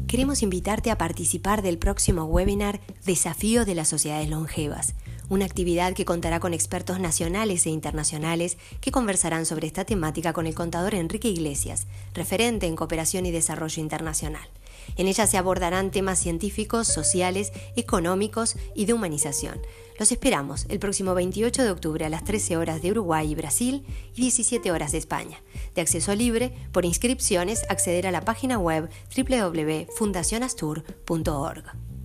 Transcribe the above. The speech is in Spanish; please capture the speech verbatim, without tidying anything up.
queremos invitarte a participar del próximo webinar Desafío de las Sociedades Longevas, una actividad que contará con expertos nacionales e internacionales que conversarán sobre esta temática con el contador Enrique Iglesias, referente en cooperación y desarrollo internacional. En ella se abordarán temas científicos, sociales, económicos y de humanización. Los esperamos el próximo veintiocho de octubre a las trece horas de Uruguay y Brasil y diecisiete horas de España. De acceso libre, por inscripciones, acceder a la página web doble u doble u doble u punto fundación astur punto org.